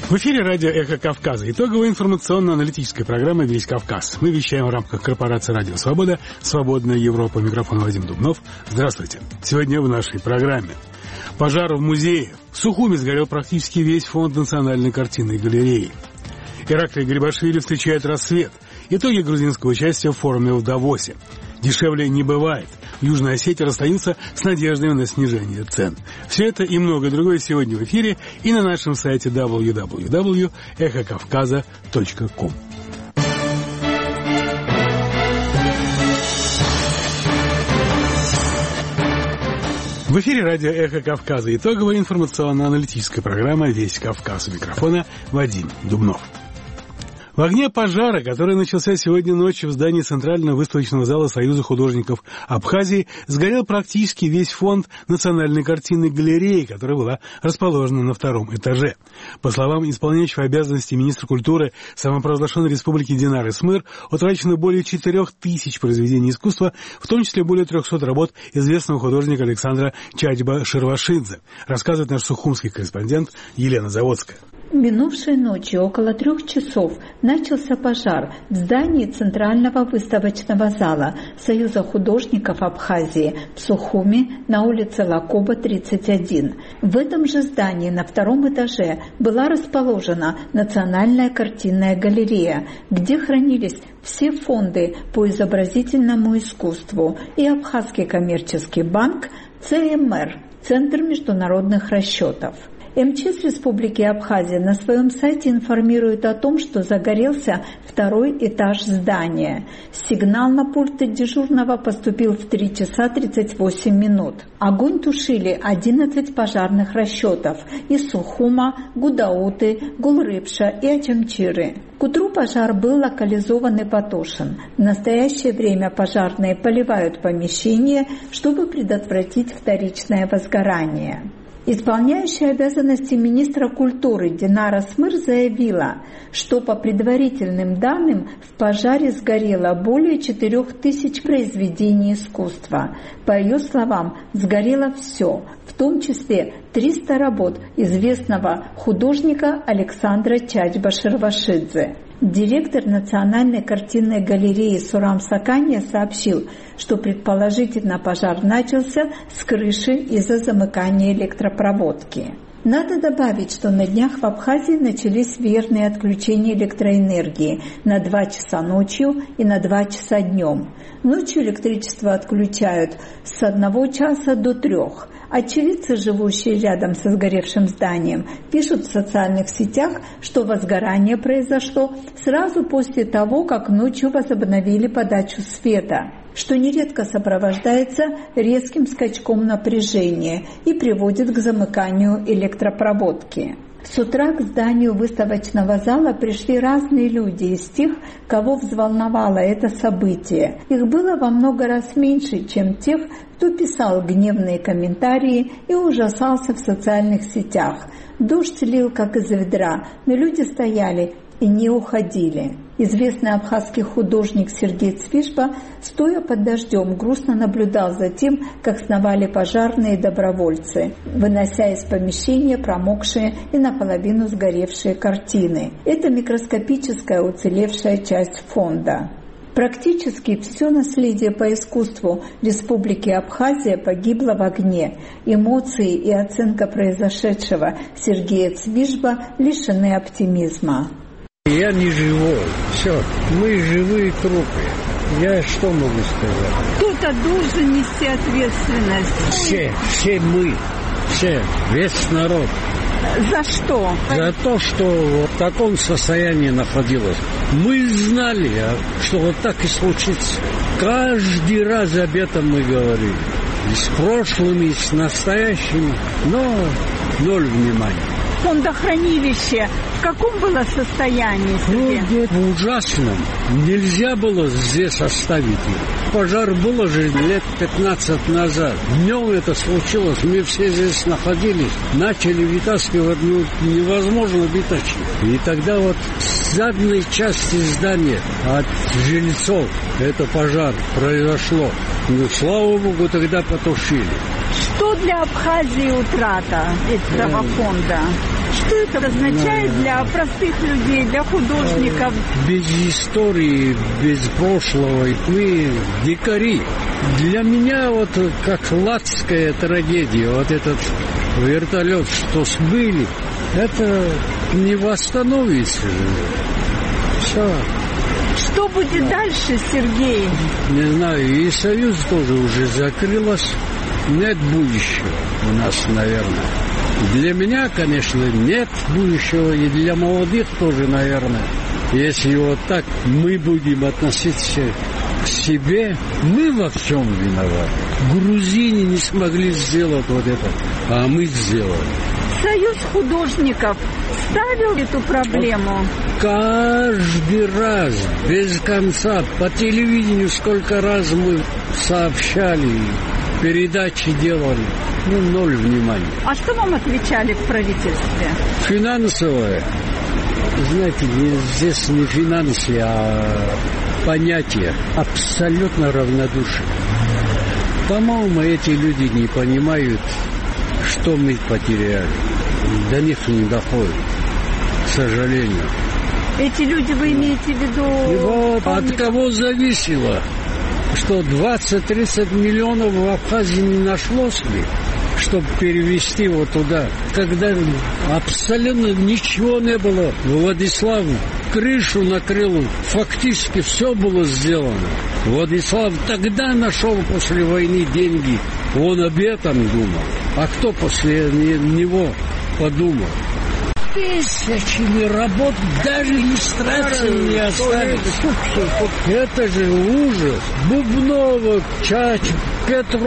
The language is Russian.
В эфире радио «Эхо Кавказа». Итоговая информационно-аналитическая программа «Весь Кавказ». Мы вещаем в рамках корпорации «Радио Свобода», «Свободная Европа». Микрофон Вадим Дубнов. Здравствуйте. Сегодня в нашей программе. Пожар в музее. В Сухуми сгорел практически весь фонд Национальной картинной галереи. Ираклий Грибашвили встречает рассвет. Итоги грузинского участия в форуме в Давосе. Дешевле не бывает. В Южной Осетии расстаются с надеждами на снижение цен. Все это и многое другое сегодня в эфире и на нашем сайте www.эхокавказа.ком. В эфире радио «Эхо Кавказа». Итоговая информационно-аналитическая программа «Весь Кавказ». У микрофона Вадим Дубнов. В огне пожара, который начался сегодня ночью в здании Центрального выставочного зала Союза художников Абхазии, сгорел практически весь фонд Национальной картинной галереи, которая была расположена на втором этаже. По словам исполняющего обязанности министра культуры самопровозглашенной республики Динары Смыр, утрачено более 4000 произведений искусства, в том числе более 300 работ известного художника Александра Чачба-Шервашидзе, рассказывает наш сухумский корреспондент Елена Заводская. Минувшей ночью около 3 часов начался пожар в здании Центрального выставочного зала Союза художников Абхазии в Сухуми на улице Лакоба, 31. В этом же здании на втором этаже была расположена Национальная картинная галерея, где хранились все фонды по изобразительному искусству и Абхазский коммерческий банк ЦМР, Центр международных расчетов. МЧС Республики Абхазия на своем сайте информирует о том, что загорелся второй этаж здания. Сигнал на пульты дежурного поступил в 3 часа 38 минут. Огонь тушили 11 пожарных расчетов из Сухума, Гудауты, Гулрыбша и Ачамчиры. К утру пожар был локализован и потушен. В настоящее время пожарные поливают помещение, чтобы предотвратить вторичное возгорание. Исполняющая обязанности министра культуры Динара Смыр заявила, что по предварительным данным в пожаре сгорело более 4000 произведений искусства. По ее словам, сгорело все, в том числе 300 работ известного художника Александра Чачба-Шервашидзе. Директор Национальной картинной галереи Сурам Саканья сообщил, что предположительно пожар начался с крыши из-за замыкания электропроводки. Надо добавить, что на днях в Абхазии начались веерные отключения электроэнергии на 2 часа ночью и на 2 часа днем. Ночью электричество отключают с 1 часа до 3. Очевидцы, живущие рядом со сгоревшим зданием, пишут в социальных сетях, что возгорание произошло сразу после того, как ночью возобновили подачу света, что нередко сопровождается резким скачком напряжения и приводит к замыканию электропроводки. С утра к зданию выставочного зала пришли разные люди из тех, кого взволновало это событие. Их было во много раз меньше, чем тех, кто писал гневные комментарии и ужасался в социальных сетях. Дождь лил, как из ведра, но люди стояли и не уходили. Известный абхазский художник Сергей Цвишба, стоя под дождем, грустно наблюдал за тем, как сновали пожарные добровольцы, вынося из помещения промокшие и наполовину сгоревшие картины. Это микроскопическая уцелевшая часть фонда. Практически все наследие по искусству Республики Абхазия погибло в огне. Эмоции и оценка произошедшего Сергея Цвишба лишены оптимизма. Я не живой. Все, мы живые трупы. Я что могу сказать? Кто-то должен нести ответственность. Все мы. Все, весь народ. За что? За то, что в таком состоянии находилось. Мы знали, что вот так и случится. Каждый раз об этом мы говорили. И с прошлым, и с настоящим. Но ноль внимания. Фондохранилище в каком было состоянии? В ужасном. Нельзя было здесь оставить его. Пожар был же лет 15 назад. Днем это случилось. Мы все здесь находились. Начали вытаскивать, невозможно вытащить. И тогда вот с задней части здания от жильцов это пожар произошло. Но, слава Богу, тогда потушили. Что для Абхазии утрата этого фонда? Что это означает для простых людей, для художников? Без истории, без прошлого мы дикари. Для меня вот как ладская трагедия, вот этот вертолет, что сбыли, это не восстановится. Все. Что будет дальше, Сергей? Не знаю, и Союз тоже уже закрылась. Нет будущего у нас, наверное. Для меня, конечно, нет будущего, и для молодых тоже, наверное. Если вот так мы будем относиться к себе, мы во всем виноваты. Грузины не смогли сделать вот это, а мы сделали. Союз художников ставил эту проблему? Каждый раз, без конца, по телевидению сколько раз мы сообщали, передачи делали, ноль внимания. А что вам отвечали в правительстве? Финансовое. Знаете, здесь не финансы, а понятия. Абсолютно равнодушие. По-моему, эти люди не понимают, что мы потеряли. До них не доходит, к сожалению. Эти люди, вы имеете в виду... И вот от кого зависело, что 20-30 миллионов в Абхазии не нашлось ли, чтобы перевести вот туда, когда абсолютно ничего не было. Владислав крышу накрыл, фактически все было сделано. Владислав тогда нашел после войны деньги, он об этом думал. А кто после него подумал? Тысячами работ, даже иллюстрации не остались. Это же ужас. Бубнова, Чач, Петров.